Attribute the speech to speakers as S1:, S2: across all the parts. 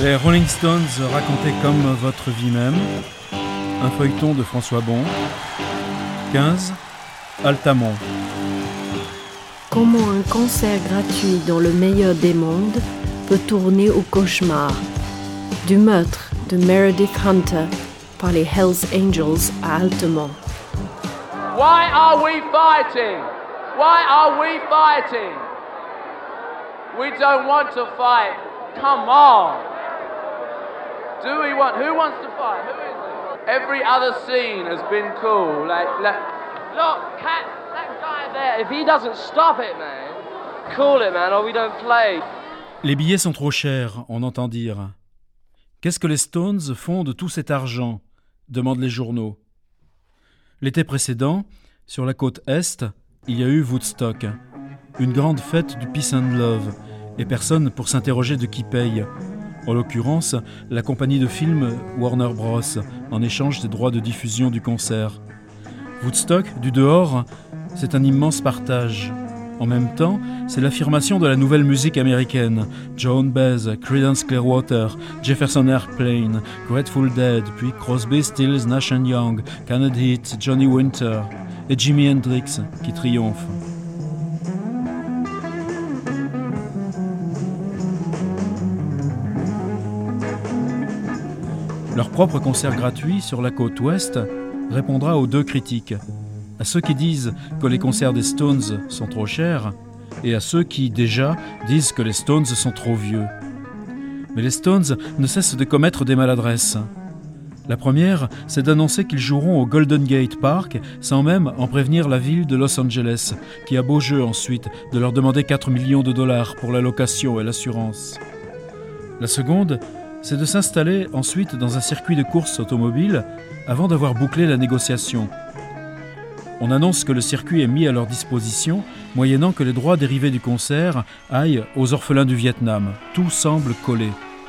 S1: Les Rolling Stones racontés comme votre vie même. Un feuilleton de François Bon. 15. Altamont.
S2: Comment un concert gratuit dans le meilleur des mondes peut tourner au cauchemar. Du meurtre de Meredith Hunter par les Hells Angels à Altamont.
S3: Why are we fighting? Why are we fighting? We don't want to fight. Come on. Do we want? Who wants to fight? Who is it? Every other scene has been cool. Look, Cat, that guy there. If he doesn't stop it, man, call it, man, or we don't play.
S1: Les billets sont trop chers, on entend dire. Qu'est-ce que les Stones font de tout cet argent ? Demandent les journaux. L'été précédent, sur la côte Est, il y a eu Woodstock, une grande fête du Peace and Love, et personne pour s'interroger de qui paye. En l'occurrence, la compagnie de films Warner Bros, en échange des droits de diffusion du concert. Woodstock, du dehors, c'est un immense partage. En même temps, c'est l'affirmation de la nouvelle musique américaine. Joan Baez, Creedence Clearwater, Jefferson Airplane, Grateful Dead, puis Crosby, Stills, Nash & Young, Canned Heat, Johnny Winter et Jimi Hendrix qui triomphent. Leur propre concert gratuit sur la côte ouest répondra aux deux critiques. À ceux qui disent que les concerts des Stones sont trop chers et à ceux qui, déjà, disent que les Stones sont trop vieux. Mais les Stones ne cessent de commettre des maladresses. La première, c'est d'annoncer qu'ils joueront au Golden Gate Park sans même en prévenir la ville de Los Angeles, qui a beau jeu ensuite de leur demander 4 millions de dollars pour la location et l'assurance. La seconde, c'est de s'installer ensuite dans un circuit de course automobile avant d'avoir bouclé la négociation. On annonce que le circuit est mis à leur disposition, moyennant que les droits dérivés du concert aillent aux orphelins du Vietnam. Tout semble collé.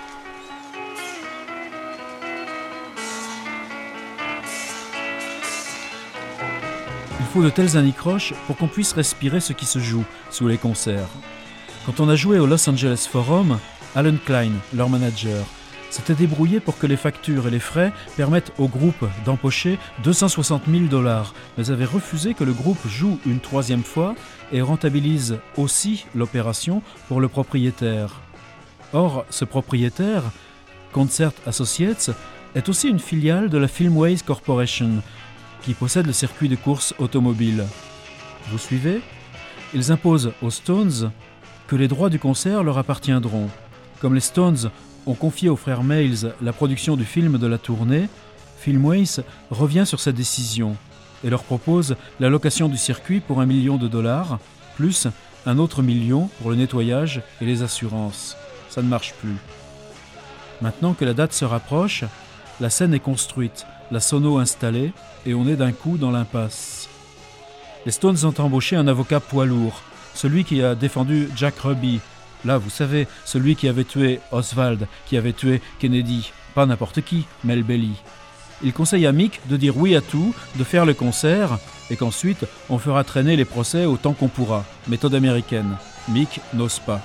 S1: Il faut de telles anicroches pour qu'on puisse respirer ce qui se joue sous les concerts. Quand on a joué au Los Angeles Forum, Alan Klein, leur manager, s'était débrouillé pour que les factures et les frais permettent au groupe d'empocher 260 000 $, mais avait refusé que le groupe joue une troisième fois et rentabilise aussi l'opération pour le propriétaire. Or, ce propriétaire, Concert Associates, est aussi une filiale de la Filmways Corporation, qui possède le circuit de course automobile. Vous suivez ? Ils imposent aux Stones que les droits du concert leur appartiendront. Comme les Stones ont confié aux frères Miles la production du film de la tournée, Filmways revient sur cette décision et leur propose la location du circuit pour $1 million, plus un autre $1 million pour le nettoyage et les assurances. Ça ne marche plus. Maintenant que la date se rapproche, la scène est construite, la sono installée et on est d'un coup dans l'impasse. Les Stones ont embauché un avocat poids lourd, celui qui a défendu Jack Ruby. Là, vous savez, celui qui avait tué Oswald, qui avait tué Kennedy. Pas n'importe qui, Mel Bailey. Il conseille à Mick de dire oui à tout, de faire le concert, et qu'ensuite, on fera traîner les procès autant qu'on pourra. Méthode américaine. Mick n'ose pas.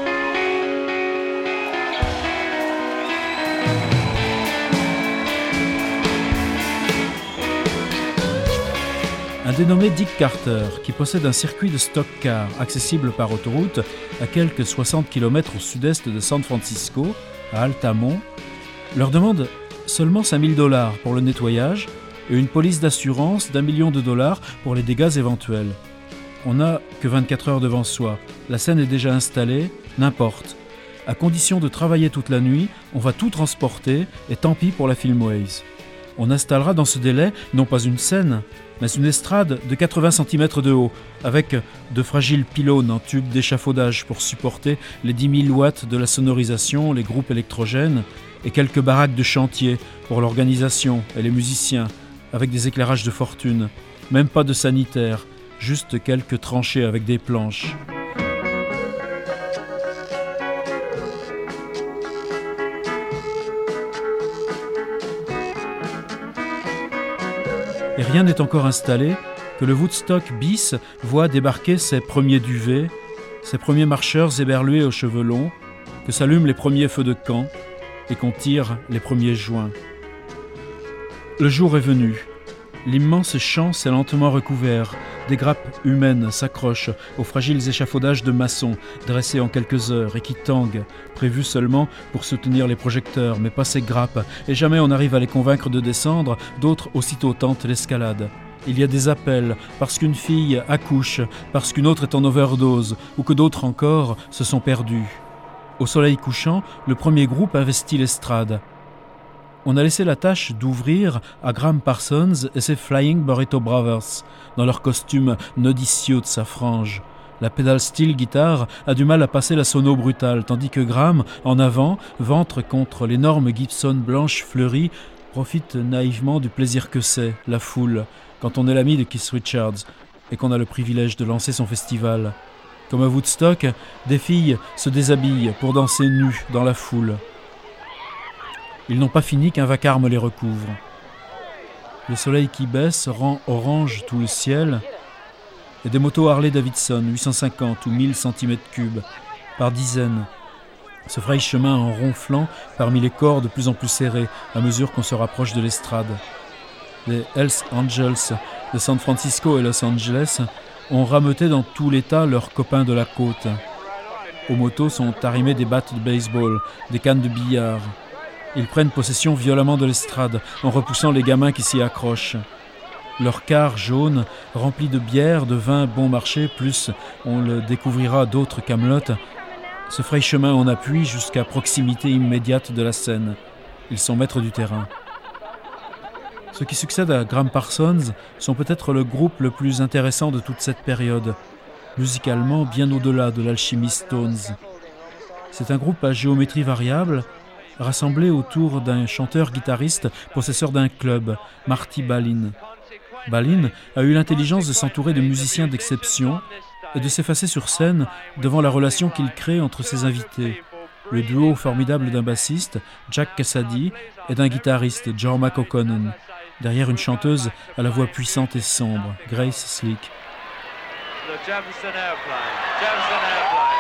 S1: Un dénommé Dick Carter, qui possède un circuit de stock car accessible par autoroute à quelques 60 km au sud-est de San Francisco, à Altamont, leur demande seulement $5 000 pour le nettoyage et une police d'assurance d'$1 million pour les dégâts éventuels. On n'a que 24 heures devant soi, la scène est déjà installée, n'importe. À condition de travailler toute la nuit, on va tout transporter et tant pis pour la Filmways. On installera dans ce délai non pas une scène, mais une estrade de 80 cm de haut, avec de fragiles pylônes en tube d'échafaudage pour supporter les 10 000 watts de la sonorisation, les groupes électrogènes, et quelques baraques de chantier pour l'organisation et les musiciens, avec des éclairages de fortune. Même pas de sanitaire, juste quelques tranchées avec des planches. Et rien n'est encore installé que le Woodstock bis voit débarquer ses premiers duvets, ses premiers marcheurs éberlués aux cheveux longs, que s'allument les premiers feux de camp, et qu'on tire les premiers joints. Le jour est venu. L'immense champ s'est lentement recouvert. Des grappes humaines s'accrochent aux fragiles échafaudages de maçons, dressés en quelques heures et qui tanguent, prévus seulement pour soutenir les projecteurs, mais pas ces grappes, et jamais on n'arrive à les convaincre de descendre, d'autres aussitôt tentent l'escalade. Il y a des appels, parce qu'une fille accouche, parce qu'une autre est en overdose, ou que d'autres encore se sont perdus. Au soleil couchant, le premier groupe investit l'estrade. On a laissé la tâche d'ouvrir à Graham Parsons et ses Flying Burrito Brothers, dans leur costume nodicieux de sa frange. La pedal steel guitare a du mal à passer la sono brutale, tandis que Graham, en avant, ventre contre l'énorme Gibson blanche fleurie, profite naïvement du plaisir que c'est, la foule, quand on est l'ami de Keith Richards et qu'on a le privilège de lancer son festival. Comme à Woodstock, des filles se déshabillent pour danser nues dans la foule. Ils n'ont pas fini qu'un vacarme les recouvre. Le soleil qui baisse rend orange tout le ciel et des motos Harley-Davidson 850 ou 1000 cm3 par dizaines se frayent chemin en ronflant parmi les corps de plus en plus serrés à mesure qu'on se rapproche de l'estrade. Les Hells Angels de San Francisco et Los Angeles ont rameuté dans tout l'État leurs copains de la côte. Aux motos sont arrimés des battes de baseball, des cannes de billard. Ils prennent possession violemment de l'estrade en repoussant les gamins qui s'y accrochent. Leur car jaune, rempli de bière, de vin bon marché, plus on le découvrira d'autres camelotes, se fraye chemin en appui jusqu'à proximité immédiate de la scène. Ils sont maîtres du terrain. Ceux qui succèdent à Graham Parsons sont peut-être le groupe le plus intéressant de toute cette période, musicalement bien au-delà de l'Alchemy Stones. C'est un groupe à géométrie variable, rassemblé autour d'un chanteur-guitariste possesseur d'un club, Marty Balin. Balin a eu l'intelligence de s'entourer de musiciens d'exception et de s'effacer sur scène devant la relation qu'il crée entre ses invités. Le duo formidable d'un bassiste, Jack Cassady, et d'un guitariste, Jorma O'Connor, derrière une chanteuse à la voix puissante et sombre, Grace Slick.
S3: The Jefferson Airplane. Jefferson Airplane.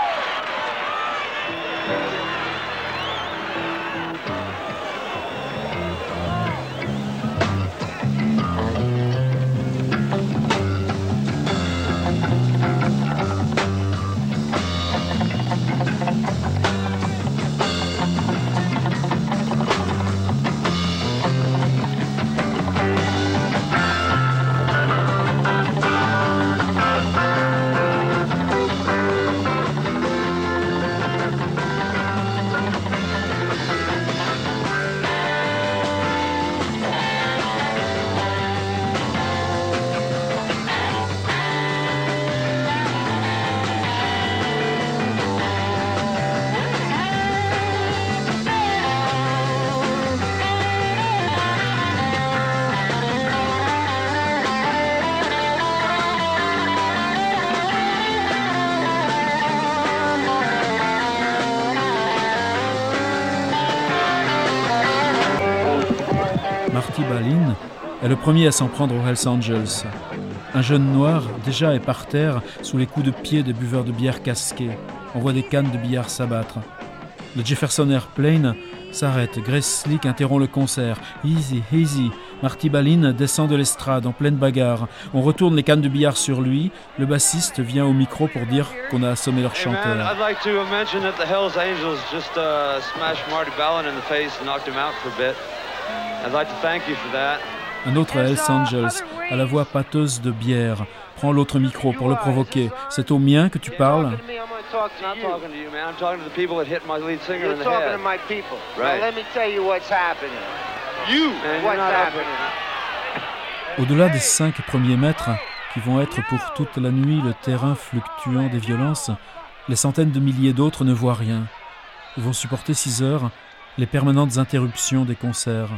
S1: Marty Balin est le premier à s'en prendre aux Hells Angels. Un jeune noir déjà est par terre sous les coups de pied des buveurs de bière casqués. On voit des cannes de billard s'abattre. Le Jefferson Airplane s'arrête. Grace Slick interrompt le concert. Easy, easy. Marty Balin descend de l'estrade en pleine bagarre. On retourne les cannes de billard sur lui. Le bassiste vient au micro pour dire qu'on a assommé leur chanteur.
S4: I'd like to mention that the Hells Angels just smashed Marty Balin in the face and knocked him out for a bit. I'd like to thank you for that.
S1: Un autre Hells Angels, à la voix pâteuse de bière, prend l'autre micro pour le provoquer. C'est au mien que tu parles ?
S4: I'm not talking to you, man. I'm talking to the people that hit my lead singer in
S5: You're
S4: the
S5: talking
S4: head.
S5: to my people.
S4: Right.
S5: Now let me tell you what's happening.
S4: You, man,
S5: What's
S4: you're not up
S5: happening?
S1: Au-delà des 5 premiers mètres, qui vont être pour toute la nuit le terrain fluctuant des violences, les centaines de milliers d'autres ne voient rien. Ils vont supporter 6 heures les permanentes interruptions des concerts.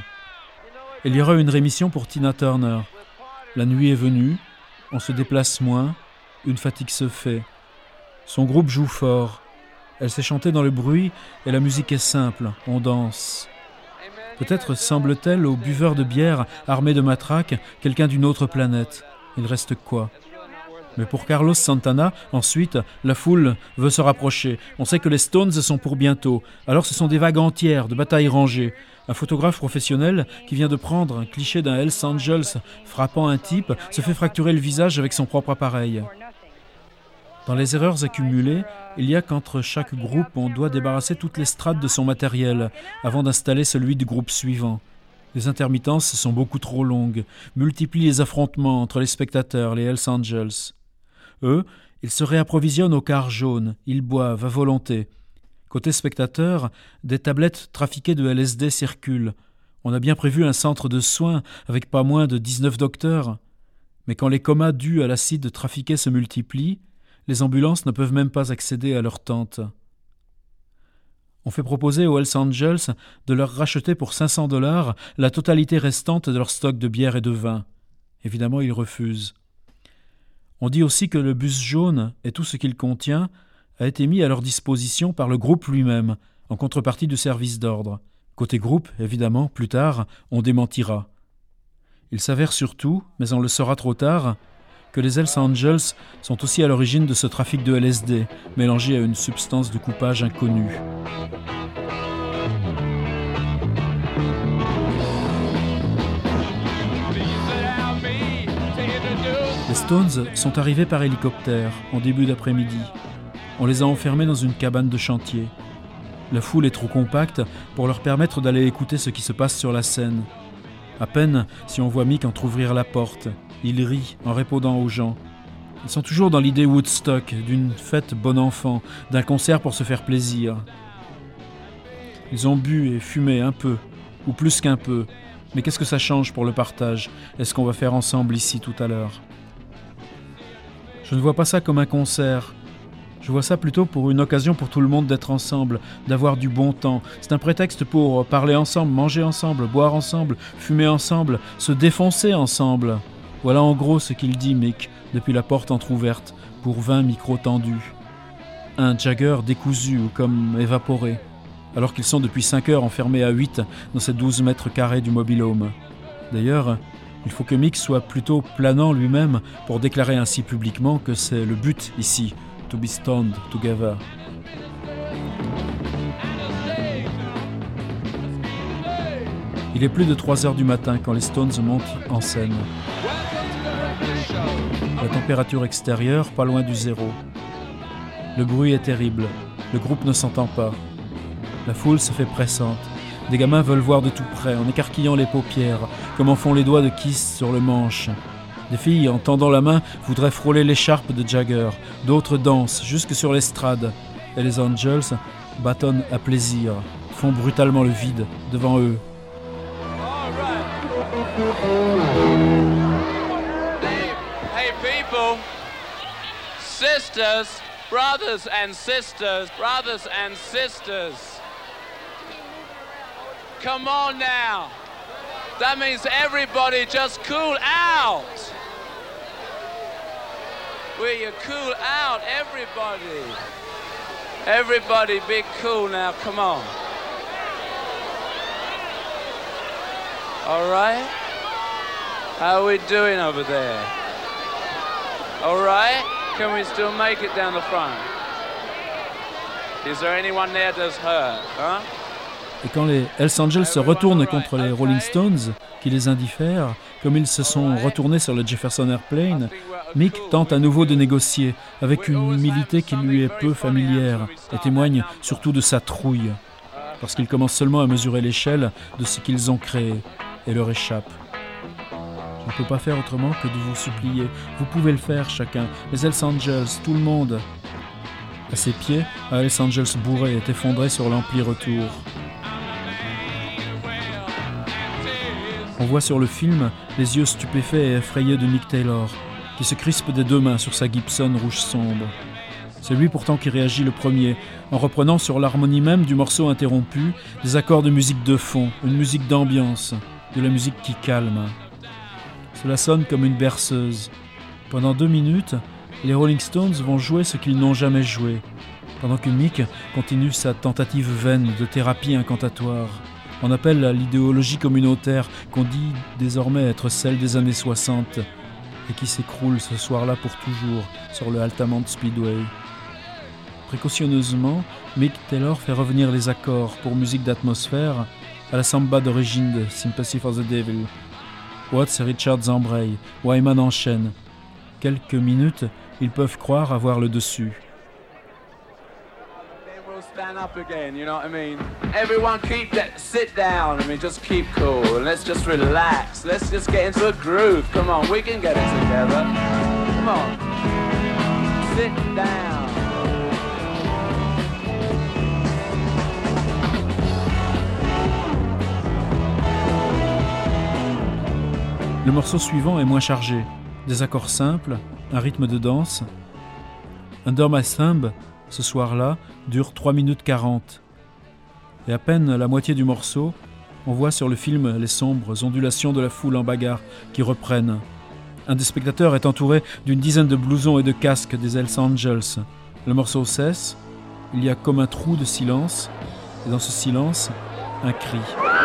S1: Il y aura une rémission pour Tina Turner. La nuit est venue, on se déplace moins, une fatigue se fait. Son groupe joue fort. Elle sait chanter dans le bruit et la musique est simple, on danse. Peut-être semble-t-elle aux buveurs de bière armés de matraques quelqu'un d'une autre planète. Il reste quoi ? Mais pour Carlos Santana, ensuite, la foule veut se rapprocher. On sait que les Stones sont pour bientôt. Alors ce sont des vagues entières de batailles rangées. Un photographe professionnel qui vient de prendre un cliché d'un Hells Angels frappant un type se fait fracturer le visage avec son propre appareil. Dans les erreurs accumulées, il y a qu'entre chaque groupe, on doit débarrasser toutes les strates de son matériel avant d'installer celui du groupe suivant. Les intermittences sont beaucoup trop longues, multiplient les affrontements entre les spectateurs, les Hells Angels. Eux, ils se réapprovisionnent au quart jaune, ils boivent à volonté. Côté spectateurs, des tablettes trafiquées de LSD circulent. On a bien prévu un centre de soins avec pas moins de 19 docteurs. Mais quand les comas dus à l'acide trafiqué se multiplient, les ambulances ne peuvent même pas accéder à leur tente. On fait proposer aux Hells Angels de leur racheter pour $500 la totalité restante de leur stock de bière et de vin. Évidemment, ils refusent. On dit aussi que le bus jaune et tout ce qu'il contient a été mis à leur disposition par le groupe lui-même, en contrepartie du service d'ordre. Côté groupe, évidemment, plus tard, on démentira. Il s'avère surtout, mais on le saura trop tard, que les Hells Angels sont aussi à l'origine de ce trafic de LSD, mélangé à une substance de coupage inconnue. Les Stones sont arrivés par hélicoptère en début d'après-midi. On les a enfermés dans une cabane de chantier. La foule est trop compacte pour leur permettre d'aller écouter ce qui se passe sur la scène. À peine si on voit Mick entrouvrir la porte. Il rit en répondant aux gens. Ils sont toujours dans l'idée Woodstock, d'une fête bon enfant, d'un concert pour se faire plaisir. Ils ont bu et fumé un peu, ou plus qu'un peu. Mais qu'est-ce que ça change pour le partage? Est-ce qu'on va faire ensemble ici tout à l'heure? Je ne vois pas ça comme un concert. Je vois ça plutôt pour une occasion pour tout le monde d'être ensemble, d'avoir du bon temps. C'est un prétexte pour parler ensemble, manger ensemble, boire ensemble, fumer ensemble, se défoncer ensemble. Voilà en gros ce qu'il dit, Mick, depuis la porte entr'ouverte, pour 20 micros tendus. Un Jagger décousu ou comme évaporé, alors qu'ils sont depuis 5 heures enfermés à 8 dans ces 12 mètres carrés du mobil-home. D'ailleurs, il faut que Mick soit plutôt planant lui-même pour déclarer ainsi publiquement que c'est le but ici, to be stoned together. Il est plus de 3 heures du matin quand les Stones montent en scène. La température extérieure, pas loin du zéro. Le bruit est terrible. Le groupe ne s'entend pas. La foule se fait pressante. Des gamins veulent voir de tout près, en écarquillant les paupières, comme en font les doigts de Kiss sur le manche. Des filles, en tendant la main, voudraient frôler l'écharpe de Jagger. D'autres dansent, jusque sur l'estrade. Et les Angels bâtonnent à plaisir, font brutalement le vide devant eux.
S3: Hey people, sisters, brothers and sisters, come on now. That means everybody just cool out. Will you cool out, everybody? Everybody be cool now, come on. All right? How are we doing over there? All right? Can we still make it down the front? Is there anyone there that's hurt, huh?
S1: Et quand les Hells Angels se retournent contre les Rolling Stones, qui les indiffèrent, comme ils se sont retournés sur le Jefferson Airplane, Mick tente à nouveau de négocier, avec une humilité qui lui est peu familière, et témoigne surtout de sa trouille, parce qu'il commence seulement à mesurer l'échelle de ce qu'ils ont créé, et leur échappe. Je ne peux pas faire autrement que de vous supplier. Vous pouvez le faire chacun, les Hells Angels, tout le monde. À ses pieds, un Hells Angels bourré est effondré sur l'ampli retour. On voit sur le film les yeux stupéfaits et effrayés de Mick Taylor, qui se crispe des deux mains sur sa Gibson rouge sombre. C'est lui pourtant qui réagit le premier, en reprenant sur l'harmonie même du morceau interrompu des accords de musique de fond, une musique d'ambiance, de la musique qui calme. Cela sonne comme une berceuse. Pendant 2 minutes, les Rolling Stones vont jouer ce qu'ils n'ont jamais joué, pendant que Mick continue sa tentative vaine de thérapie incantatoire. On appelle à l'idéologie communautaire qu'on dit désormais être celle des années 60, et qui s'écroule ce soir-là pour toujours sur le Altamont Speedway. Précautionneusement, Mick Taylor fait revenir les accords pour musique d'atmosphère à la samba d'origine de Sympathy for the Devil. Watts et Richards embrayent, Wyman enchaîne. Quelques minutes, ils peuvent croire avoir le dessus.
S3: Stand up again, you know what I mean? Everyone sit down, just keep cool, and let's just relax, let's just get into a groove, come on, we can get it together, come on, sit down.
S1: Le morceau suivant est moins chargé, des accords simples, un rythme de danse. Under My Thumb, ce soir-là, dure 3 minutes 40. Et à peine la moitié du morceau, on voit sur le film les sombres ondulations de la foule en bagarre qui reprennent. Un des spectateurs est entouré d'une dizaine de blousons et de casques des Hells Angels. Le morceau cesse, il y a comme un trou de silence, et dans ce silence, un cri.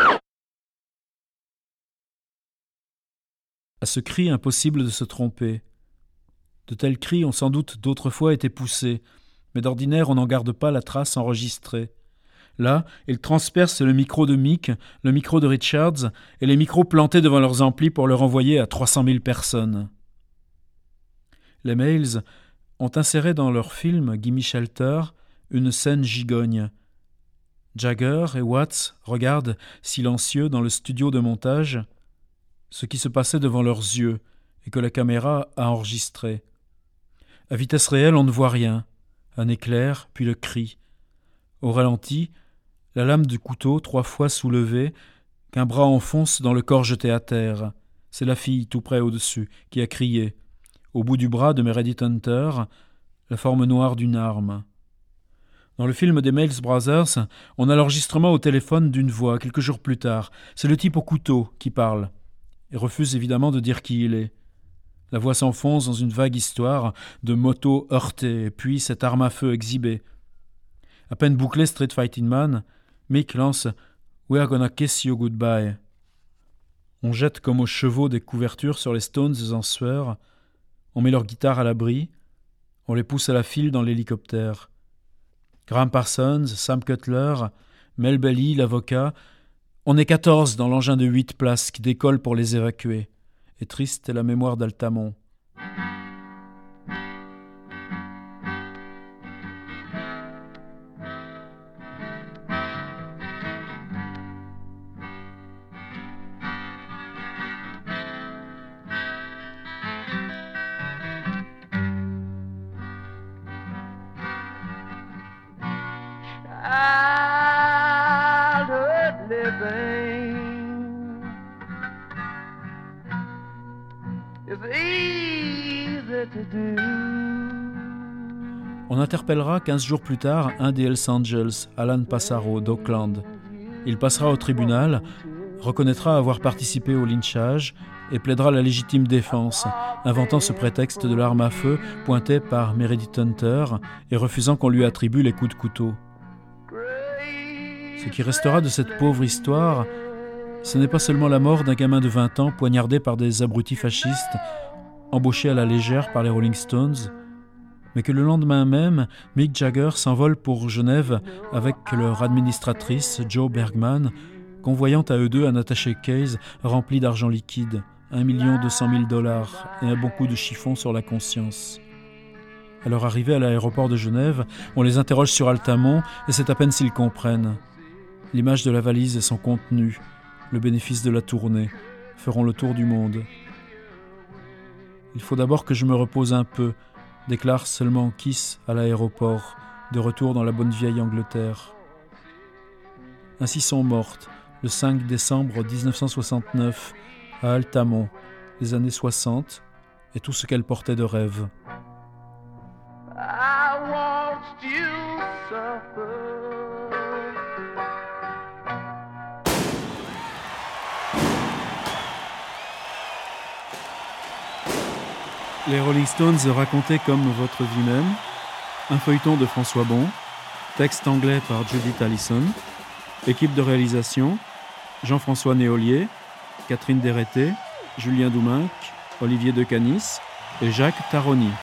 S1: À ce cri, impossible de se tromper. De tels cris ont sans doute d'autres fois été poussés, mais d'ordinaire on n'en garde pas la trace enregistrée. Là, ils transpercent le micro de Mick, le micro de Richards et les micros plantés devant leurs amplis pour leur envoyer à 300 000 personnes. Les Mails ont inséré dans leur film Gimme Shelter une scène gigogne. Jagger et Watts regardent, silencieux, dans le studio de montage, ce qui se passait devant leurs yeux et que la caméra a enregistré. À vitesse réelle, on ne voit rien. Un éclair, puis le cri. Au ralenti, la lame du couteau 3 fois soulevée, qu'un bras enfonce dans le corps jeté à terre. C'est la fille, tout près au-dessus, qui a crié. Au bout du bras de Meredith Hunter, la forme noire d'une arme. Dans le film des Mails Brothers, on a l'enregistrement au téléphone d'une voix, quelques jours plus tard. C'est le type au couteau qui parle, et refuse évidemment de dire qui il est. La voix s'enfonce dans une vague histoire de motos heurtées, puis cette arme à feu exhibée. À peine bouclé Street Fighting Man, Mick lance « We're gonna kiss you goodbye ». On jette comme aux chevaux des couvertures sur les Stones en sueur, on met leur guitare à l'abri, on les pousse à la file dans l'hélicoptère. Graham Parsons, Sam Cutler, Mel Bailey, l'avocat, on est 14 dans l'engin de 8 places qui décolle pour les évacuer. Et triste est la mémoire d'Altamont. On interpellera 15 jours plus tard un des Hells Angels, Alan Passaro, d'Oakland. Il passera au tribunal, reconnaîtra avoir participé au lynchage et plaidera la légitime défense, inventant ce prétexte de l'arme à feu pointée par Meredith Hunter et refusant qu'on lui attribue les coups de couteau. Ce qui restera de cette pauvre histoire, ce n'est pas seulement la mort d'un gamin de 20 ans poignardé par des abrutis fascistes, embauché à la légère par les Rolling Stones, mais que le lendemain même, Mick Jagger s'envole pour Genève avec leur administratrice, Jo Bergman, convoyant à eux deux un attaché case rempli d'argent liquide, $1 200 000 et un bon coup de chiffon sur la conscience. À leur arrivée à l'aéroport de Genève, on les interroge sur Altamont et c'est à peine s'ils comprennent. L'image de la valise et son contenu, le bénéfice de la tournée, feront le tour du monde. Il faut d'abord que je me repose un peu, déclare seulement Kiss à l'aéroport, de retour dans la bonne vieille Angleterre. Ainsi sont mortes, le 5 décembre 1969, à Altamont, les années 60, et tout ce qu'elle portait de rêve.
S3: I watched you suffer.
S1: Les Rolling Stones racontaient comme votre vie même, un feuilleton de François Bon, texte anglais par Judith Allison, équipe de réalisation, Jean-François Néolier, Catherine Dérété, Julien Douminc, Olivier Decanis et Jacques Taroni.